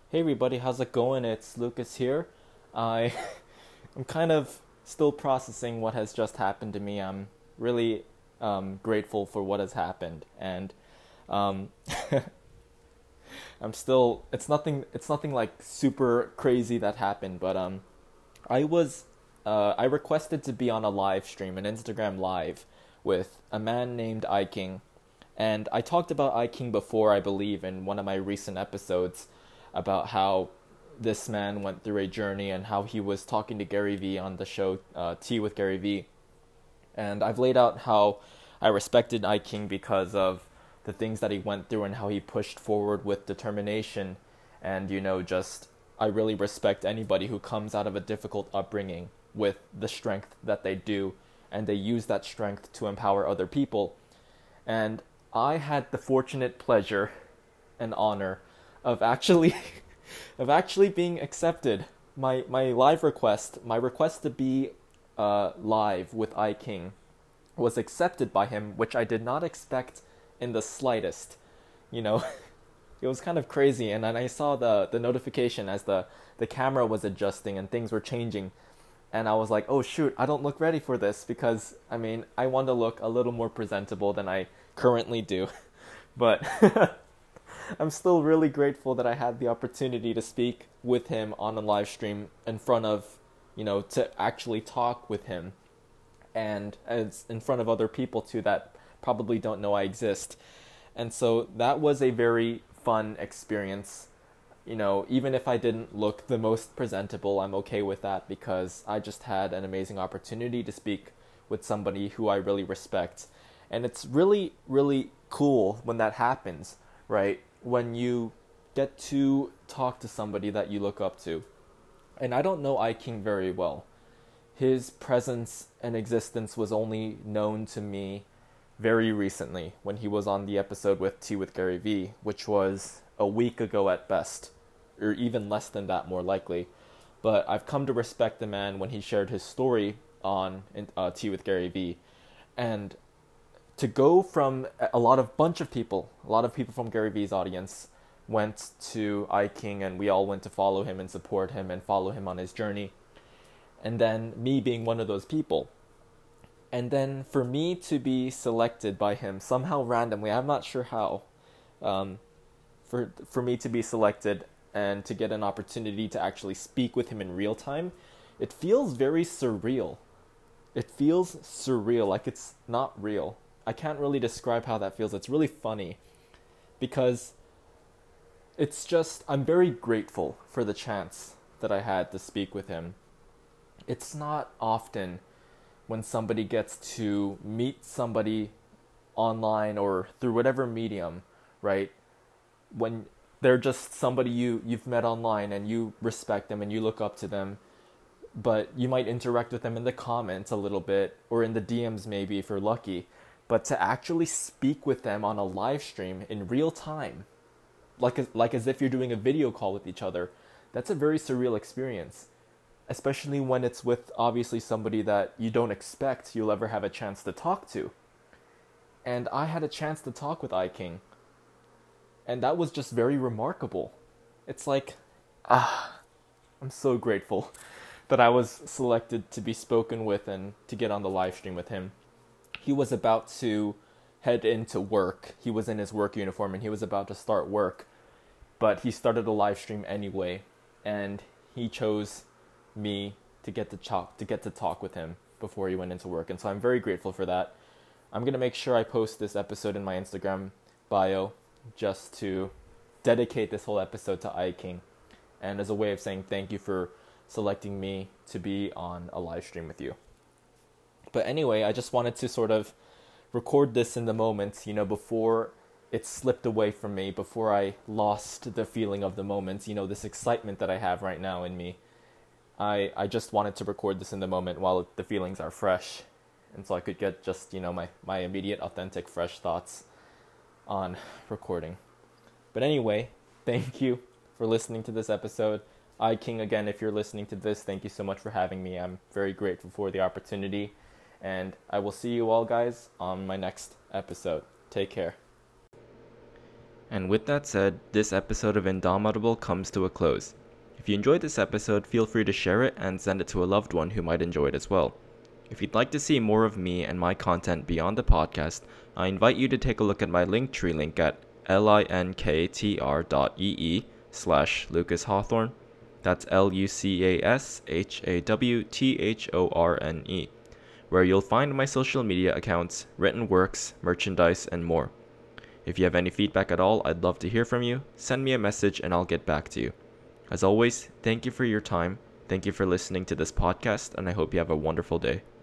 Hey everybody, how's it going? It's Lucas here. I I'm kind of still processing what has just happened to me. I'm really grateful for what has happened, and um, I'm still. It's nothing like super crazy that happened, but I was I requested to be on a live stream, an Instagram live, with a man named iKing, and I talked about iKing before, I believe, in one of my recent episodes about how this man went through a journey and how he was talking to Gary Vee on the show Tea with Gary Vee. And I've laid out how I respected iKing because of the things that he went through and how he pushed forward with determination. And, just I really respect anybody who comes out of a difficult upbringing with the strength that they do, and they use that strength to empower other people. And I had the fortunate pleasure and honor of actually of actually being accepted. My live request, my request to be live with iKing was accepted by him, which I did not expect in the slightest. You know, it was kind of crazy, and then I saw the notification as the camera was adjusting and things were changing, and I was like, oh shoot, I don't look ready for this, because I mean, I want to look a little more presentable than I currently do. But I'm still really grateful that I had the opportunity to speak with him on a live stream in front of, to actually talk with him, and as in front of other people too that probably don't know I exist. And so that was a very fun experience. Even if I didn't look the most presentable, I'm okay with that, because I just had an amazing opportunity to speak with somebody who I really respect. And it's really, really cool when that happens, right? When you get to talk to somebody that you look up to. And I don't know iKing very well. His presence and existence was only known to me very recently, when he was on the episode with Tea with Gary Vee, which was a week ago at best, or even less than that, more likely. But I've come to respect the man when he shared his story on Tea with Gary Vee. And to go from a bunch of people, a lot of people from Gary Vee's audience went to iKing, and we all went to follow him and support him and follow him on his journey. And then me being one of those people. And then for me to be selected by him somehow randomly, I'm not sure how, for me to be selected and to get an opportunity to actually speak with him in real time, it feels very surreal. It feels surreal, like it's not real. I can't really describe how that feels. It's really funny, because it's just, I'm very grateful for the chance that I had to speak with him. It's not often when somebody gets to meet somebody online or through whatever medium, right? When they're just somebody you've met online and you respect them and you look up to them, but you might interact with them in the comments a little bit, or in the DMs maybe if you're lucky. But to actually speak with them on a live stream in real time, like as if you're doing a video call with each other, that's a very surreal experience. Especially when it's with obviously somebody that you don't expect you'll ever have a chance to talk to. And I had a chance to talk with iKing, and that was just very remarkable. It's like, I'm so grateful that I was selected to be spoken with and to get on the live stream with him. He was about to head into work. He was in his work uniform and he was about to start work, but he started a live stream anyway, and he chose me to get to talk with him before he went into work. And so I'm very grateful for that. I'm going to make sure I post this episode in my Instagram bio, just to dedicate this whole episode to iKing, and as a way of saying thank you for selecting me to be on a live stream with you. But anyway, I just wanted to sort of record this in the moment, before it slipped away from me, before I lost the feeling of the moment, this excitement that I have right now in me. I just wanted to record this in the moment while the feelings are fresh, and so I could get just, my immediate, authentic, fresh thoughts on recording. But anyway, thank you for listening to this episode. iKing, again, if you're listening to this, thank you so much for having me. I'm very grateful for the opportunity, and I will see you all, guys, on my next episode. Take care. And with that said, this episode of Indomitable comes to a close. If you enjoyed this episode, feel free to share it and send it to a loved one who might enjoy it as well. If you'd like to see more of me and my content beyond the podcast, I invite you to take a look at my Linktree link at linktr.ee/Lucas Hawthorne. That's LUCASHAWTHORNE, where you'll find my social media accounts, written works, merchandise, and more. If you have any feedback at all, I'd love to hear from you. Send me a message and I'll get back to you. As always, thank you for your time. Thank you for listening to this podcast, and I hope you have a wonderful day.